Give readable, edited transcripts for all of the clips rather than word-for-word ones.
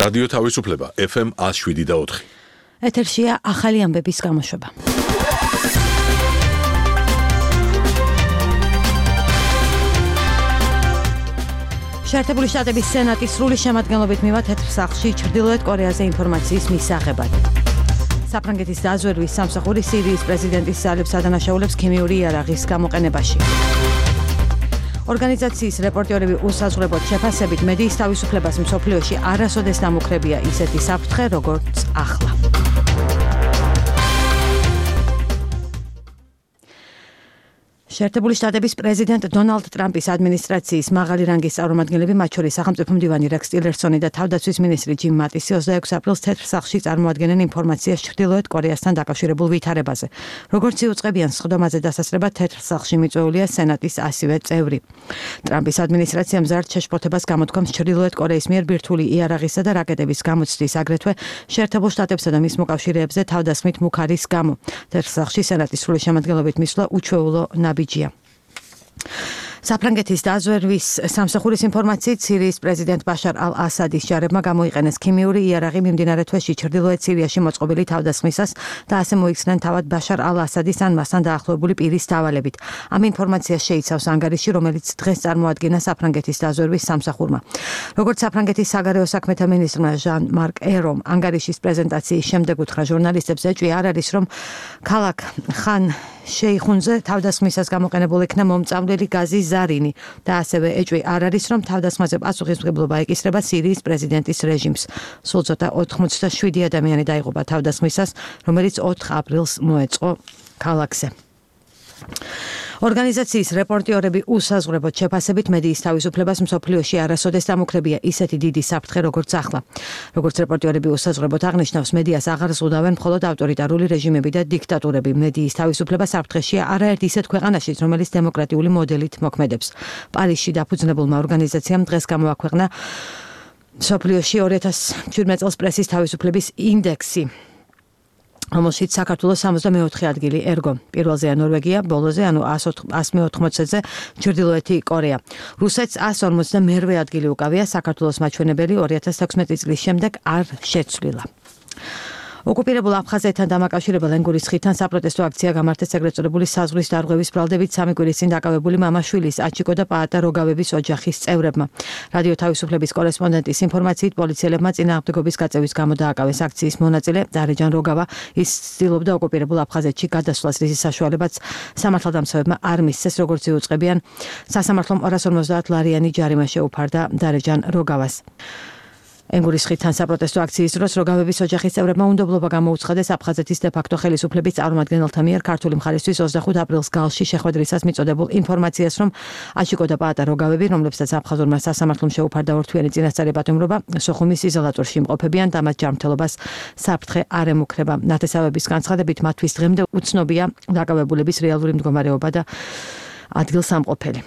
რადიო თავისუფლება FM 107.4. ეთერშია ახალი ამბების გამოშვება. შეერთებული შტატების სენატის სრული შემადგენლობით მივა თეთრ სახლში ჩრდილოეთ კორეაზე ინფორმაციის მისაღებად. საფრანგეთის დაზვერვის სამსახური სირიის პრეზიდენტის ძალებს ადანაშაულებს ქიმიური იარაღის გამოყენებაში. ორგანიზაციის რეპორტიორები უსაზღვრებლად შეფასებით მედიის თავისუფლებას მსოფლიოში არასოდეს დამუქრებია ისეთი საფრთხე, როგორც ახლა. შეერთებული შტატების პრეზიდენტ დონალდ ტრამპის ადმინისტრაციის მაღალი რანგის წარმომადგენლები, მათ შორის სახელმწიფო მდივანი რექს ტილერსონი და თავდაცვის მინისტრი ჯიმ მატისი 26 აპრილს თეთრ სახლში წარმოადგენენ ინფორმაციას ჩრდილოეთ კორეასთან დაკავშირებულ ვითარებაზე. როგორც იუწყებიან სხდომაზე დასასრება თეთრ სახლში მიწვეულია სენატის ასევე წევრი. ტრამპის ადმინისტრაციამ მზარდ შეშფოთებას გამოთქვამს ჩრდილოეთ კორეის მიერ ბირთვული იარაღისა და რაკეტების გამოცდის, აგრეთვე შეერთებულ შტატებსა და მის მოკავშირეებზე თავდასხმით მუქარის გამო. თეთრ სახლში სენატის სრული შემადგენლობით მისვლა უჩვეულო ნაბიჯია. საფრანგეთის დაზვერვის სამსახურის ინფორმაციით სირიის პრეზიდენტ ბაშარ ალ-ასადის ჯარებმა გამოიყენეს ქიმიური იარაღი მიმდინარე თვეში ჩრდილოეთ სირიაში მოწყობილი თავდასხმისას და ასე მოიქცნენ თავად ბაშარ ალ-ასადის ან მასთან დაახლოებული პირის დავალებით. ამ ინფორმაციას შეიცავს ანგარიში, რომელიც დღეს წარმოადგინა საფრანგეთის დაზვერვის სამსახურმა. როგორც საფრანგეთის საგარეო საქმეთა მინისტრმა ჟან-მარკ ერომ ანგარიშის პრეზენტაციის შემდეგ უთხრა ჟურნალისტებს, ეჭვი არ არის, რომ ქალაქ ხან შეიხუნზე თავდასხმისას გამოყენებულ იქნა მომწამლელი გაზის ზარინი და ასევე ეჭვი არ არის, რომ თავდასხმაზე პასუხისმგებლობა ეკისრება სირიის პრეზიდენტის რეჟიმს. სულ ცოტა 87 ადამიანი დაიღუპა თავდასხმისას, რომელიც 4 აპრილს მოეწყო ქალაქზე. ორგანიზაციის რეპორტიორები უსაზღვრებლად შეფასებით მედიის თავისუფლებას მსოფლიოში არასოდეს დამუქრებია ისეთი დიდი საფრთხე, როგორც ახლა. როგორც რეპორტიორები უსაზღვრებლად აღნიშნავს, მედიას აღარ ზღუდავენ მხოლოდ ავტორიტარული რეჟიმები და დიქტატურები. მედიის თავისუფლება საფრთხეშია არაერთ ისეთ ქვეყანაშიც, რომელიც დემოკრატიული მოდელით მოქმედებს. პარიზში დაფუძნებულმა ორგანიზაციამ დღეს გამოაქვეყნა მსოფლიოში 2017 წელს პრესის თავისუფლების ინდექსი, რომელშიც საქართველოს 64 ადგილი ერგო. პირველზეა ნორვეგია, ბოლოზე, ანუ 180-ზე ჩრდილოეთი კორეა. რუსეთს 152 ადგილი უკავია, საქართველოს მაჩვენებელი 2016 წლის შემდეგ არ შეცვლილა. ოკუპირებულ აფხაზეთთან დამაკავშირებელ ენგურის ხიდთან საპროტესტო აქცია გამართეს ეგრეთ წოდებული საზღვრის დარღვევის ბრალდებით 3 კვირის წინ დაკავებული მამაშვილის, აჩიკო და პაატა როგავების ოჯახის წევრებმა. რადიო თავისუფლების კორესპონდენტის ინფორმაციით, პოლიციელებმა წინააღმდეგობის გაწევის გამო დააკავეს აქციის მონაწილე დარეჯან როგავა. ის ცდილობდა ოკუპირებულ აფხაზეთში გადასვლას, რის საშუალებაც სამართალდამცავებმა არ მისცეს, როგორც იუწყებიან. სასამართლომ 250 ლარიანი ჯარიმა შეუფარდა დარეჯან როგავას. ენგურის ხიდთან საპროტესტო აქციის დროს როგავების ოჯახის წევრებმა უნდობლობა გამოუცხადეს აფხაზეთის დე-ფაქტო ხელისუფლების წარმომადგენელთა მიერ ქართული მხარისთვის 25 აპრილს გალში შეხვედრისას მიწოდებულ ინფორმაციას, რომ აჩიკო და პაატა როგავები, რომლებსაც აფხაზურმა სასამართლომ შეუფარდა ორთვიანი წინასწარი პატიმრობა, სოხუმის იზოლატორში იმყოფებიან და მათ ჯანმრთელობას საფრთხე არ ემუქრება. ნათესავების განცხადებით, მათთვის დღემდე უცნობია დაკავებულების რეალური მდგომარეობა და ადგილსამყოფელი.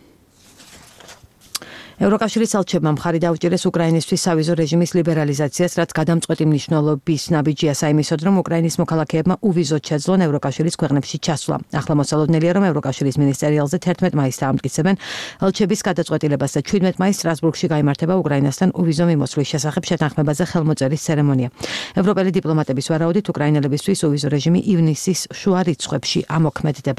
ევროკავშირის ელჩებმა მხარი დაუჭირეს უკრაინისთვის სავიზო რეჟიმის ლიბერალიზაციას, რაც გადამწყვეტი მნიშვნელობის ნაბიჯია საიმისოდ, რომ უკრაინის მოქალაქეებმა უვიზოდ შეძლონ ევროკავშირის ქვეყნებში ჩასვლა. ახლა მოსალოდნელია, რომ ევროკავშირის მინისტერიალზე 11 მაისს დაამტკიცებენ ელჩების გადაწყვეტილებას და 17 მაისს სტრასბურგში გაიმართება უკრაინასთან უვიზო მიმოსვლის შესახებ შეთანხმებაზე ხელმოწერის ცერემონია. ევროპელი დიპლომატების ვარაუდით, უკრაინელებისთვის უვიზო რეჟიმი ივნისის შუა რიცხვებში ამოქმედდება.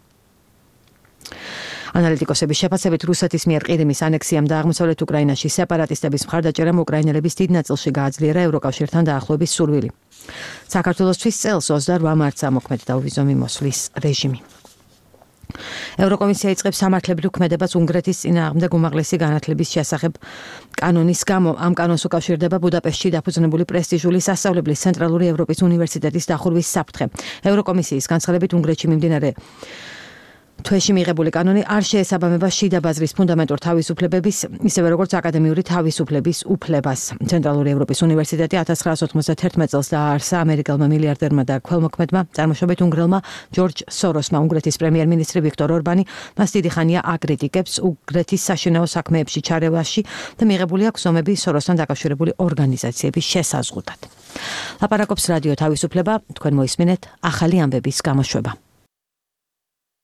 ანალიტიკოსების შეფასებით, რუსეთის მიერ ყირიმის ანექსიამ და აღმოსავლეთ უკრაინაში სეპარატისტების მხარდაჭერამ უკრაინელების დიდ ნაწილში გააძლიერა ევროკავშირთან დაახლოების სურვილი. საქართველოსთვის წელს 28 მარტს ამოქმედდა უვიზო მიმოსვლის რეჟიმი. ევროკომისია იწყებს სამართლებრივ ქმედებას უნგრეთის წინააღმდეგ უმაღლესი განათლების შესახებ კანონის გამო. ამ კანონს უკავშირდება ბუდაპეშტში დაფუძნებული პრესტიჟული სასწავლებლის ცენტრალური ევროპის უნივერსიტეტის დახურვის საფრთხე. ევროკომისიის განცხადებით, უნგრეთში მიმდინარე თვეში მიღებული კანონი არ შეესაბამება შიდა ბაზრის ფუნდამენტურ თავისუფლებების, ისევე როგორც აკადემიური თავისუფლების უფლებას. ცენტრალური ევროპის უნივერსიტეტი 1991 წელს დააარსა ამერიკელმა მილიარდერმა და ქველმოქმედმა, წარმოშობით უნგრელმა ჯორჯ სოროსმა. უნგრეთის პრემიერ-მინისტრი ვიქტორ ორბანი მას დიდი ხანია აკრიტიკებს უნგრეთის საშინაო საქმეებში ჩარევაში და მიღებული აქვს ომები სოროსთან დაკავშირებული ორგანიზაციების შესაზღვრად. ლაპარაკობს რადიო თავისუფლება, თქვენ მოისმინეთ ახალი ამბების გამოშვება.